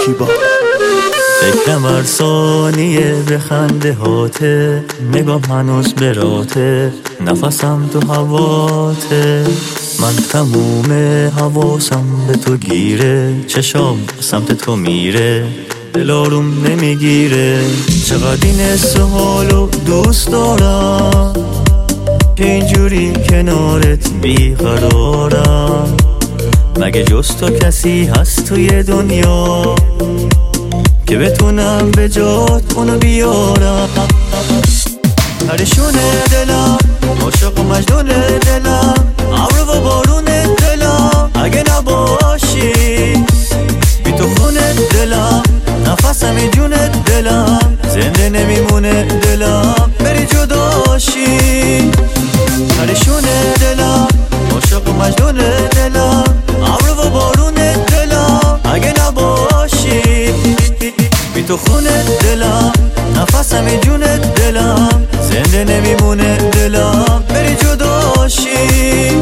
شکیبا. فکرم هر ثانیه به خنده هاته، نگام هنوز براته، نفسم تو هواته. من تموم حواسم به تو گیره، چشام سمت تو میره، دل آروم نمیگیره. چقدر این حس حالو دوست دارم که اینجوری کنارت بیقرارم. مگه جز تو کسی هست توی دنیا که بتونم به جات اونو بیارم؟ پریشونه دلم، عاشق و مجنون دلم، ابر و بارون دلم. اگه نباشی بی تو خونه دلم، نفسم جون دلم، زنده نمیمونه دلم بری جداشی. پریشونه دلم، عاشق و مجنون دلم، ابر و بارون دلم. اگه نباشی بی تو خونه دلم، نفسم جون دلم، زنده نمیمونه دلم بری جداشی.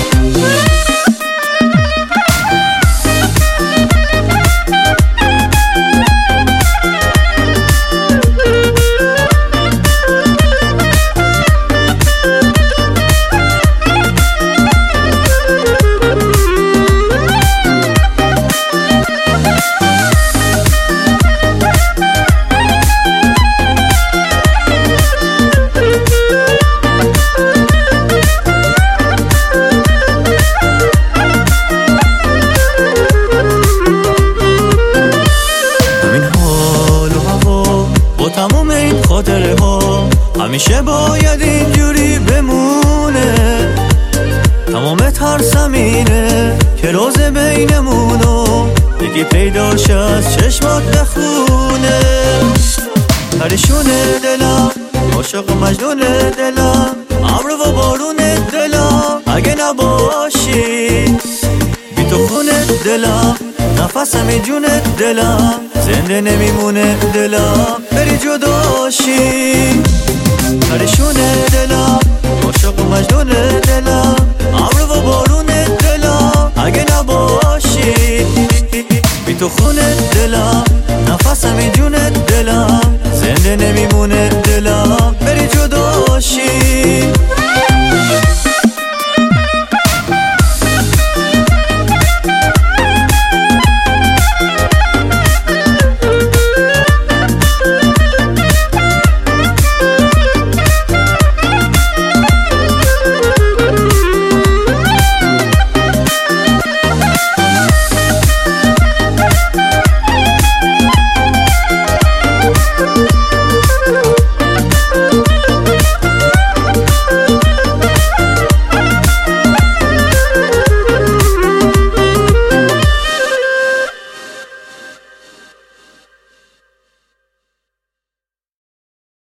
تموم این خاطره ها همیشه باید اینجوری بمونه. تمام ترسم اینه که راز بینمونو یکی پیداش از چشمات بخونه. پریشونه دلم، عاشق و مجنون دلم، ابر و بارون دلم. اگه نباشی بی تو خونه دلم، نفسم جون دلم، زنده نمیمونه دلم بری جداشی. پریشونه دلم، عاشق و مجنون دلم، ابر و بارون دلم. اگه نباشی بی تو خونه دلم، نفسم جون دلم، زنده نمیمونه دلم بری جداشی.